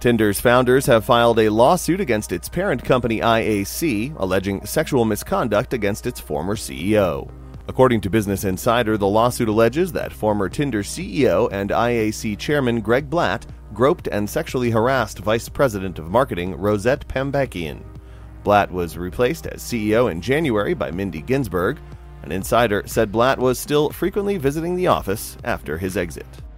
Tinder's founders have filed a lawsuit against its parent company IAC, alleging sexual misconduct against its former CEO. According to Business Insider, the lawsuit alleges that former Tinder CEO and IAC chairman Greg Blatt groped and sexually harassed Vice President of Marketing Rosette Pambakian. Blatt was replaced as CEO in January by Mindy Ginsberg. An insider said Blatt was still frequently visiting the office after his exit.